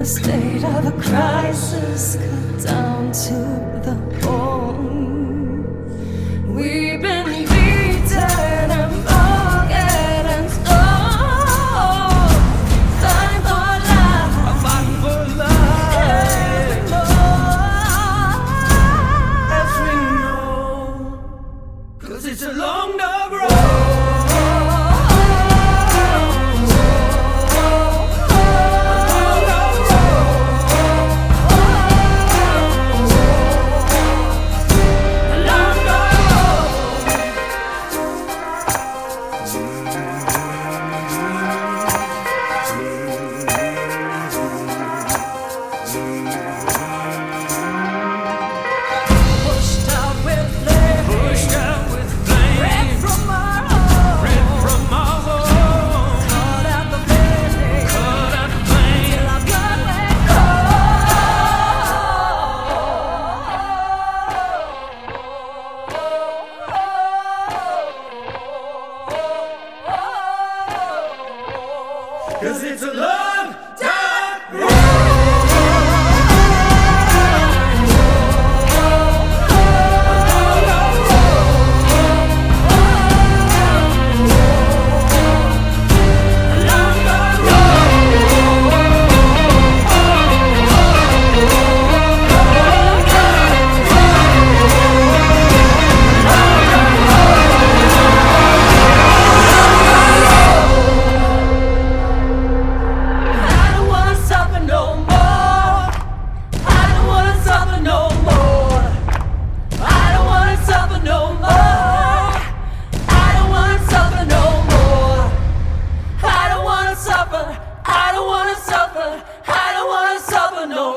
A state of a crisis cut down to the bone. We've been beaten and broken and stone. Fighting for life, I'm fighting for life. As we know, 'cause it's a long dog road. Cause it's a long dark road. I don't wanna suffer no